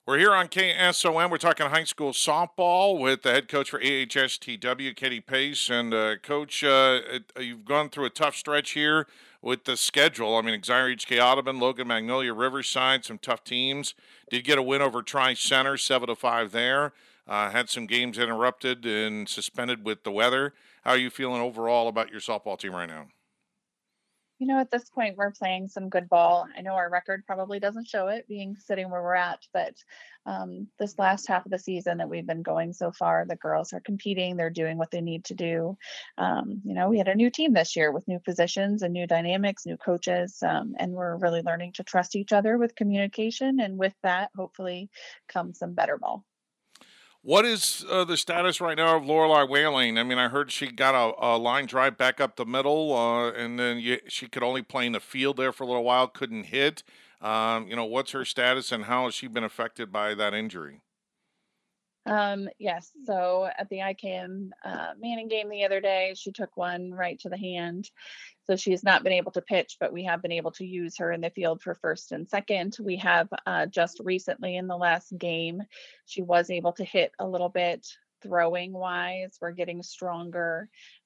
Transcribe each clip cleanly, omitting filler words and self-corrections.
We're here on KSOM. We're talking high school softball with the head coach for AHSTW, Katie Pace. And, Coach, you've gone through a tough stretch here with the schedule. I mean, Exire HK Audubon, Logan Magnolia, Riverside, some tough teams. Did get a win over Tri Center, 7-5 there. Had some games interrupted and suspended with the weather. How are you feeling overall about your softball team right now? At this point, we're playing some good ball. I know our record probably doesn't show it being sitting where we're at, but this last half of the season that we've been going so far, the girls are competing. They're doing what they need to do. We had a new team this year with new positions and new dynamics, new coaches, and we're really learning to trust each other with communication. And with that, hopefully, comes some better ball. What is the status right now of Lorelei Whaling? I mean, I heard she got a line drive back up the middle, and then she could only play in the field there for a little while, couldn't hit. What's her status, and how has she been affected by that injury? Yes. So at the ICAM Manning game the other day, she took one right to the hand. So she has not been able to pitch, but we have been able to use her in the field for first and second. We have just recently in the last game, she was able to hit a little bit throwing wise. We're getting stronger.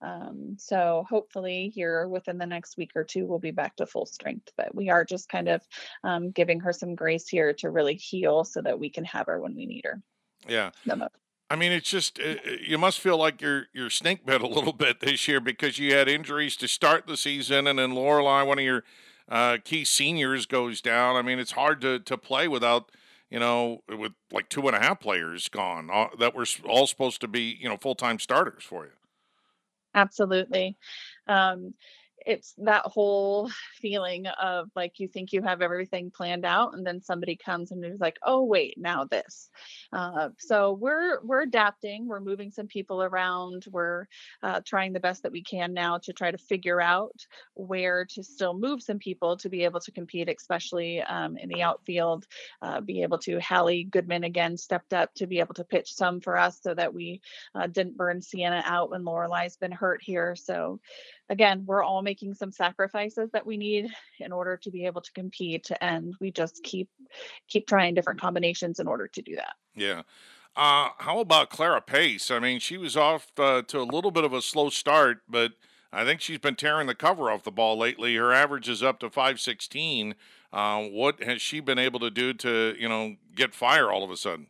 So hopefully here within the next week or two, we'll be back to full strength. But we are just kind of giving her some grace here to really heal so that we can have her when we need her Yeah. the most. I mean, it's just you must feel like you're snake bit a little bit this year because you had injuries to start the season, and then Lorelei, one of your key seniors, goes down. I mean, it's hard to play without with like two and a half players gone that were all supposed to be full time starters for you. Absolutely. Um, it's that whole feeling of like you think you have everything planned out, and then somebody comes and is like, "Oh, wait, now this." So we're adapting. We're moving some people around. We're trying the best that we can now to try to figure out where to still move some people to be able to compete, especially in the outfield. Be able to Hallie Goodman again stepped up to be able to pitch some for us so that we didn't burn Sienna out when Lorelei's been hurt here. So again, we're all making some sacrifices that we need in order to be able to compete, and we just keep trying different combinations in order to do that. Yeah. How about Clara Pace? I mean, she was off to a little bit of a slow start, but I think she's been tearing the cover off the ball lately. Her average is up to 516. What has she been able to do to, get fire all of a sudden?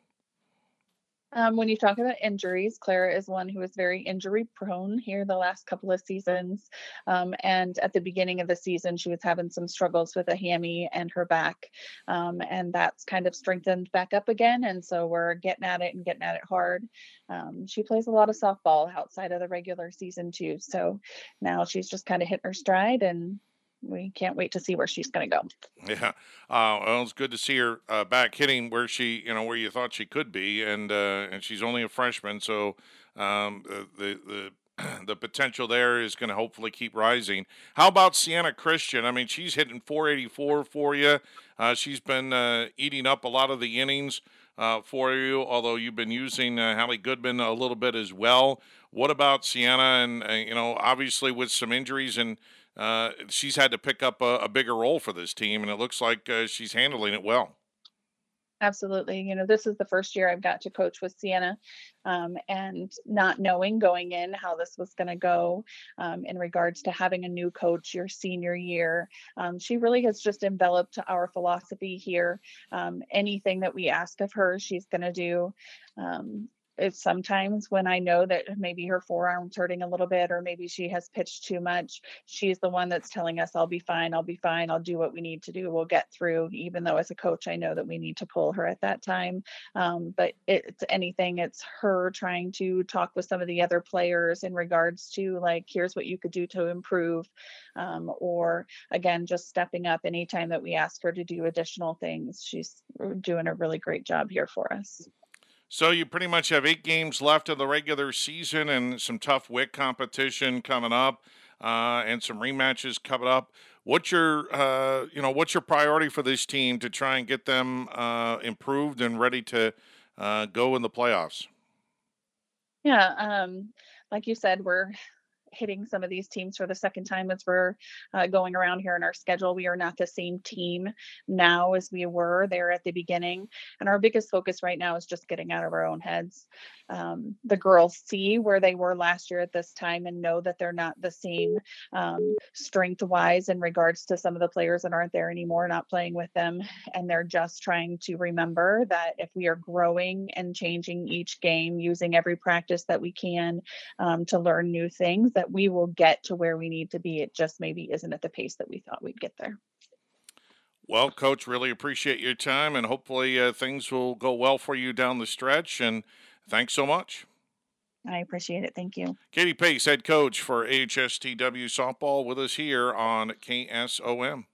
When you talk about injuries, Clara is one who is very injury prone here the last couple of seasons. And at the beginning of the season, she was having some struggles with a hammy and her back. And that's kind of strengthened back up again. And so we're getting at it and getting at it hard. She plays a lot of softball outside of the regular season, too. So now she's just kind of hitting her stride, and we can't wait to see where she's going to go. Yeah. Well, it's good to see her back hitting where where you thought she could be, and she's only a freshman, so the the potential there is going to hopefully keep rising. How about Sienna Christian? I mean, she's hitting 484 for you. She's been eating up a lot of the innings for you, although you've been using Hallie Goodman a little bit as well. What about Sienna? And obviously with some injuries and she's had to pick up a bigger role for this team, and it looks like she's handling it well. Absolutely. This is the first year I've got to coach with Sienna, and not knowing going in how this was going to go in regards to having a new coach your senior year. She really has just enveloped our philosophy here. Anything that we ask of her, she's going to do. It's sometimes when I know that maybe her forearm's hurting a little bit, or maybe she has pitched too much, she's the one that's telling us, I'll be fine. I'll be fine. I'll do what we need to do. We'll get through, even though as a coach, I know that we need to pull her at that time. But it's anything, it's her trying to talk with some of the other players in regards to like, here's what you could do to improve. Or again, just stepping up anytime that we ask her to do additional things. She's doing a really great job here for us. So you pretty much have 8 games left of the regular season, and some tough WIC competition coming up, and some rematches coming up. What's your priority for this team to try and get them improved and ready to go in the playoffs? Yeah, like you said, we're hitting some of these teams for the second time as we're going around here in our schedule. We are not the same team now as we were there at the beginning. And our biggest focus right now is just getting out of our own heads. The girls see where they were last year at this time and know that they're not the same strength wise in regards to some of the players that aren't there anymore, not playing with them. And they're just trying to remember that if we are growing and changing each game, using every practice that we can to learn new things, that we will get to where we need to be. It just maybe isn't at the pace that we thought we'd get there. Well, Coach, really appreciate your time, and hopefully things will go well for you down the stretch. And thanks so much. I appreciate it. Thank you. Katie Pace, head coach for AHSTW softball, with us here on KSOM.